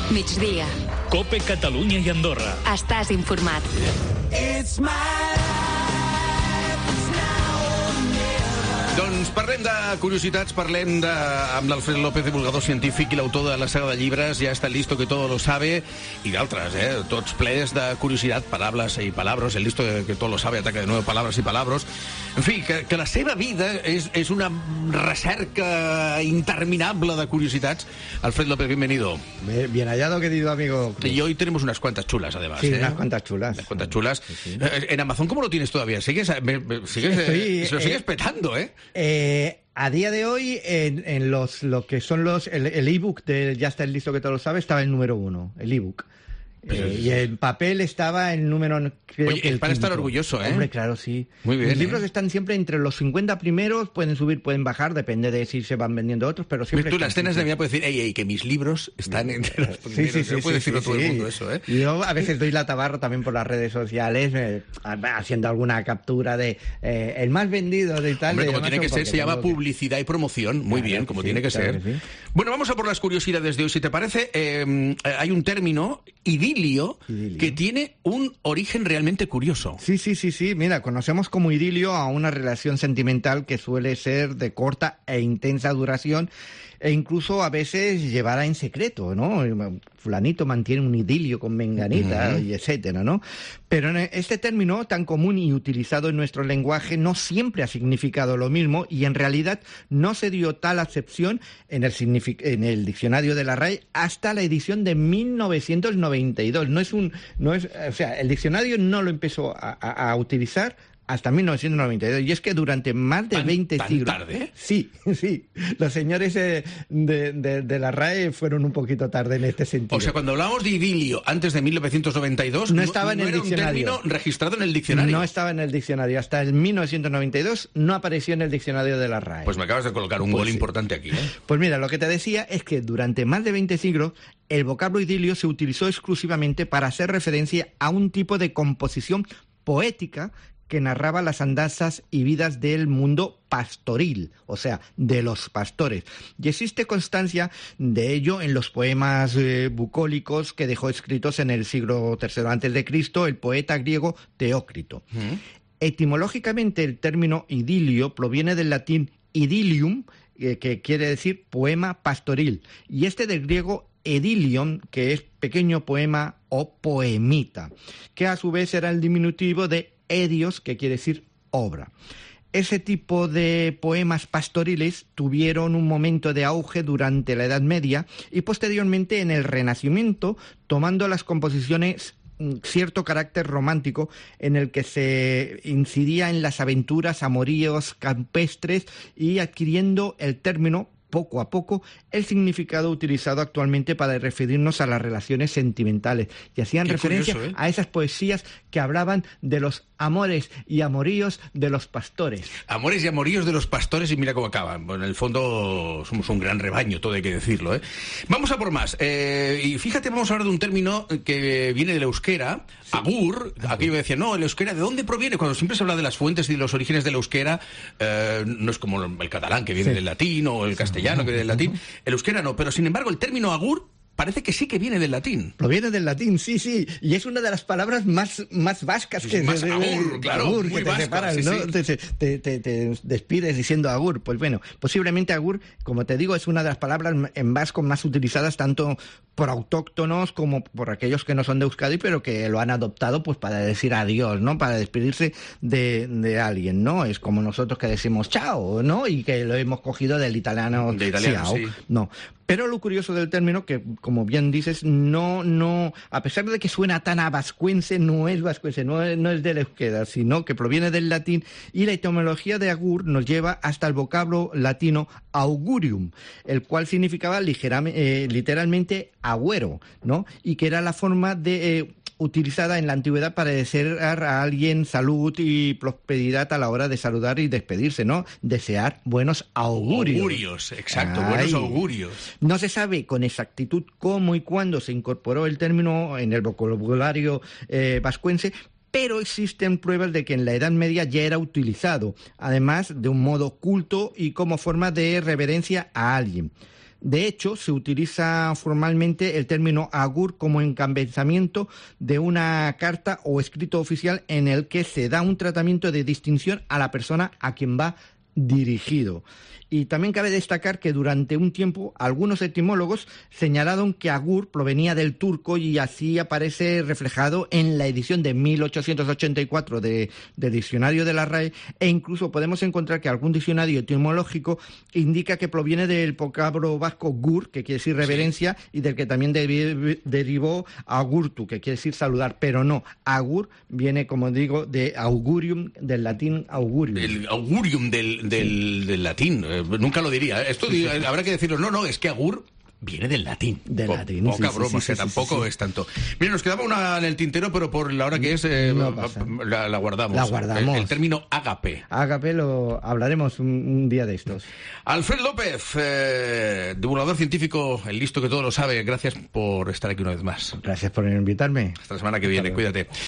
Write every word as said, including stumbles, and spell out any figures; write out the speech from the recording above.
Migdia. COPE Catalunya i Andorra. Estàs informat. It's my Doncs parlem de curiositats, parlem de, amb l'Alfred López, divulgador científic i l'autor de la saga de llibres Ja está listo que todo lo sabe, i d'altres, eh? Tots plens de curiositat, paraules i palabras, el listo que todo lo sabe ataca de nuevo palabras y palabras. En fi, que, que la seva vida és, és una recerca interminable de curiositats. Alfred López, bienvenido. Bien hallado, querido amigo. Y hoy tenemos unas cuantas chulas, además. Sí, ¿eh? unas cuantas chulas. Unas cuantas chulas. Sí, sí. En Amazon, ¿cómo lo tienes todavía? ¿Sigues, me, me, sigues, Estoy, eh, se lo sigues eh, petando, eh? Eh, a día de hoy, en, en los lo que son los el, el ebook de Ya está listo que todo lo sabe, estaba el número uno, el ebook. Eh, y el papel estaba en número... Creo Oye, que es el para estar quinto. orgulloso, ¿eh? Hombre, claro, sí. Muy bien, Los libros ¿eh? están siempre entre los cincuenta primeros, pueden subir, pueden bajar, depende de si se van vendiendo otros, pero siempre... Tú, las están cenas de siempre. Navidad puedes decir, ey, ey, que mis libros están entre los Sí, primeros. sí, sí. No puede sí, decirlo sí, todo sí. el mundo eso, ¿eh? Yo a veces doy la tabarra también por las redes sociales, eh, haciendo alguna captura de eh, el más vendido de tal. Hombre, de como tiene que Amazon, ser, se porque llama tengo que- publicidad y promoción. Muy Claro bien, que como sí, tiene que claro ser. que sí. Bueno, vamos a por las curiosidades de hoy. Si te parece, eh, hay un término, idilio, Idilio. que tiene un origen realmente curioso. Sí, sí, sí, sí. Mira, conocemos como idilio a una relación sentimental que suele ser de corta e intensa duración e incluso a veces llevada en secreto, ¿no? Fulanito mantiene un idilio con menganita, Ujú. y etcétera, ¿no? Pero en este término tan común y utilizado en nuestro lenguaje no siempre ha significado lo mismo y en realidad no se dio tal acepción en el, signific- en el diccionario de la R A E hasta la edición de mil novecientos noventa y dos. No es un, no es, o sea, el diccionario no lo empezó a, a- a utilizar hasta mil novecientos noventa y dos. Y es que durante más de ¿Tan- veinte tan siglos... tarde? Sí, sí. Los señores eh, de, de, de la R A E fueron un poquito tarde en este sentido. O sea, cuando hablábamos de idilio antes de mil novecientos noventa y dos, No estaba en el era diccionario. un término registrado en el diccionario. No estaba en el diccionario. Hasta el mil novecientos noventa y dos no apareció en el diccionario de la R A E. Pues me acabas de colocar un Pues gol sí. importante aquí, ¿eh? Pues mira, lo que te decía es que durante más de veinte siglos el vocablo idilio se utilizó exclusivamente para hacer referencia a un tipo de composición poética que narraba las andanzas y vidas del mundo pastoril, o sea, de los pastores. Y existe constancia de ello en los poemas eh, bucólicos que dejó escritos en el siglo tercero antes de Cristo el poeta griego Teócrito. ¿Mm? Etimológicamente el término idilio proviene del latín idilium, eh, que quiere decir poema pastoril, y este del griego edilion, que es pequeño poema o poemita, que a su vez era el diminutivo de edios, que quiere decir obra. Ese tipo de poemas pastoriles tuvieron un momento de auge durante la Edad Media y posteriormente en el Renacimiento, tomando las composiciones cierto carácter romántico en el que se incidía en las aventuras, amoríos campestres y adquiriendo el término poco a poco el significado utilizado actualmente para referirnos a las relaciones sentimentales y hacían Qué referencia curioso, ¿eh? a esas poesías que hablaban de los amores y amoríos de los pastores. Amores y amoríos de los pastores y mira cómo acaban. Bueno, en el fondo somos un gran rebaño, todo hay que decirlo, ¿eh? Vamos a por más. Eh, y fíjate, vamos a hablar de un término que viene del euskera, agur. Aquello que decía, no, el euskera, ¿de dónde proviene? Cuando siempre se habla de las fuentes y de los orígenes del euskera, eh, no es como el catalán, que viene Sí. del latín, o el castellano, que viene del latín. El euskera no, pero sin embargo el término agur parece que sí que viene del latín. Proviene del latín, sí, sí, y es una de las palabras más, más vascas Sí, que... sí, más de- de- agur, claro, agur, muy que te vasco, separan, sí, ¿no? sí. Te, te- te- te despides diciendo agur. Pues bueno, posiblemente agur, como te digo, es una de las palabras en vasco más utilizadas tanto por autóctonos como por aquellos que no son de Euskadi, pero que lo han adoptado pues para decir adiós, ¿no? Para despedirse de, de alguien, ¿no? Es como nosotros que decimos chao, ¿no? Y que lo hemos cogido del italiano, De italiano, ciao. sí. No. Pero lo curioso del término, que como bien dices, no, no, a pesar de que suena tan a vascuense, no es vascuense, no es, no es del euskera, sino que proviene del latín, y la etimología de agur nos lleva hasta el vocablo latino augurium, el cual significaba ligeramente, eh, literalmente agüero, ¿no? Y que era la forma de... Eh, utilizada en la antigüedad para desear a alguien salud y prosperidad a la hora de saludar y despedirse, ¿no? Desear buenos augurios. Augurios, exacto, Ay. buenos augurios. No se sabe con exactitud cómo y cuándo se incorporó el término en el vocabulario eh, vascuense, pero existen pruebas de que en la Edad Media ya era utilizado, además de un modo culto y como forma de reverencia a alguien. De hecho, se utiliza formalmente el término agur como encabezamiento de una carta o escrito oficial en el que se da un tratamiento de distinción a la persona a quien va dirigido. Y también cabe destacar que durante un tiempo algunos etimólogos señalaron que agur provenía del turco y así aparece reflejado en la edición de mil ochocientos ochenta y cuatro de, del diccionario de la R A E, e incluso podemos encontrar que algún diccionario etimológico indica que proviene del vocablo vasco gur, que quiere decir reverencia, sí, y del que también de, derivó agurtu, que quiere decir saludar, pero no, agur viene, como digo, de augurium, del latín augurium. El augurium del, del, sí. del latín. Nunca lo diría. Esto sí, sí. habrá que decirlo. No, no, es que agur viene del latín. Del po latín, Poca sí, broma, sí, sí, que sí, tampoco sí, sí. es tanto. Mira, nos quedaba una en el tintero, pero por la hora que es, eh, no la, la guardamos. La guardamos. El, el término ágape. Ágape lo hablaremos un, un día de estos. Alfred López, eh, divulgador científico, el listo que todo lo sabe. Gracias por estar aquí una vez más. Gracias por invitarme. Hasta la semana que viene. Cuídate.